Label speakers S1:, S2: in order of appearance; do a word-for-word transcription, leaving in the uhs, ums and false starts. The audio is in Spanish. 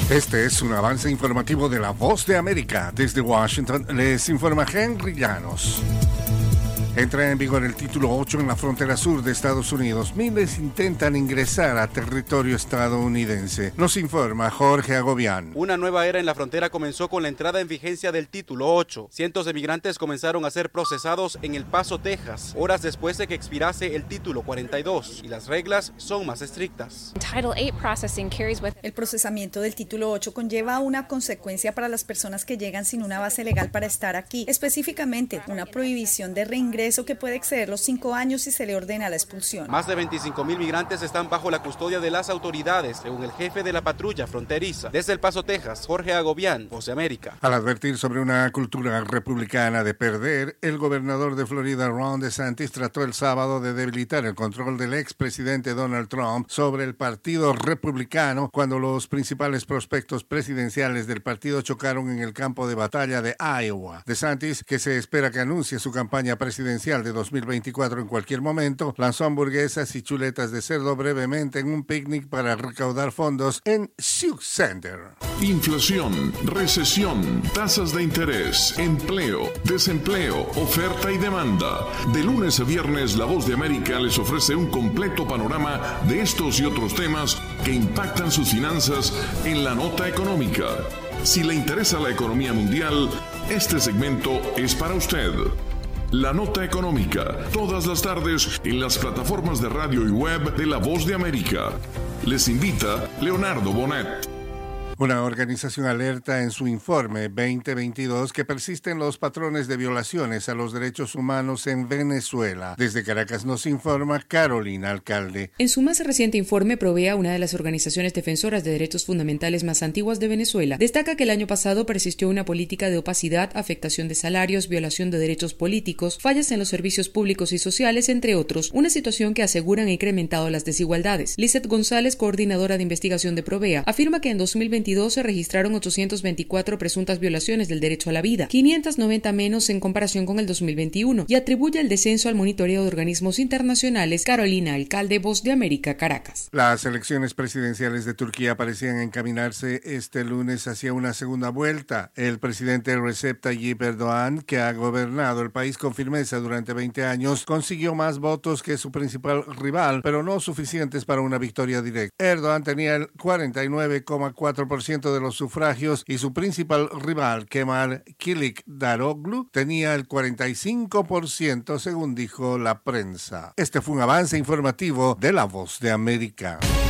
S1: Este es un avance informativo de La Voz de América. Desde Washington les informa Henry Llanos. Entra en vigor el título ocho en la frontera sur de Estados Unidos. Miles intentan ingresar a territorio estadounidense. Nos informa Jorge Agobián.
S2: Una nueva era en la frontera comenzó con la entrada en vigencia del título ocho. Cientos de migrantes comenzaron a ser procesados en El Paso, Texas, horas después de que expirase el título cuarenta y dos, y las reglas son más estrictas.
S3: El procesamiento del título ocho conlleva una consecuencia para las personas que llegan sin una base legal para estar aquí, específicamente una prohibición de reingreso que puede exceder los cinco años si se le ordena la expulsión.
S2: Más de veinticinco mil migrantes están bajo la custodia de las autoridades, según el jefe de la patrulla fronteriza. Desde El Paso, Texas, Jorge Agobián, Voz de América.
S1: Al advertir sobre una cultura republicana de perder, el gobernador de Florida, Ron DeSantis, trató el sábado de debilitar el control del expresidente Donald Trump sobre el partido republicano cuando los principales prospectos presidenciales del partido chocaron en el campo de batalla de Iowa. DeSantis, que se espera que anuncie su campaña presidencial de dos mil veinticuatro en cualquier momento, lanzó hamburguesas y chuletas de cerdo brevemente en un picnic para recaudar fondos en Sioux Center.
S4: Inflación, recesión, tasas de interés, empleo, desempleo, oferta y demanda. De lunes a viernes, La Voz de América les ofrece un completo panorama de estos y otros temas que impactan sus finanzas en la nota económica. Si le interesa la economía mundial, este segmento es para usted. La Nota Económica, todas las tardes en las plataformas de radio y web de La Voz de América. Les invita Leonardo Bonet.
S1: Una organización alerta en su informe veinte veintidós que persisten los patrones de violaciones a los derechos humanos en Venezuela. Desde Caracas nos informa Carolina Alcalde.
S5: En su más reciente informe, Provea, una de las organizaciones defensoras de derechos fundamentales más antiguas de Venezuela, destaca que el año pasado persistió una política de opacidad, afectación de salarios, violación de derechos políticos, fallas en los servicios públicos y sociales, entre otros, una situación que aseguran ha incrementado las desigualdades. Lizeth González, coordinadora de investigación de Provea, afirma que en dos mil veintidós se registraron ochocientas veinticuatro presuntas violaciones del derecho a la vida, quinientas noventa menos en comparación con el dos mil veintiuno, y atribuye el descenso al monitoreo de organismos internacionales. Carolina Alcalde, Voz de América, Caracas.
S1: Las elecciones presidenciales de Turquía parecían encaminarse este lunes hacia una segunda vuelta. El presidente Recep Tayyip Erdogan, que ha gobernado el país con firmeza durante veinte años, consiguió más votos que su principal rival, pero no suficientes para una victoria directa. Erdogan tenía el cuarenta y nueve coma cuatro por ciento de los sufragios y su principal rival, Kemal Kılıçdaroğlu, tenía el cuarenta y cinco por ciento, según dijo la prensa. Este fue un avance informativo de La Voz de América.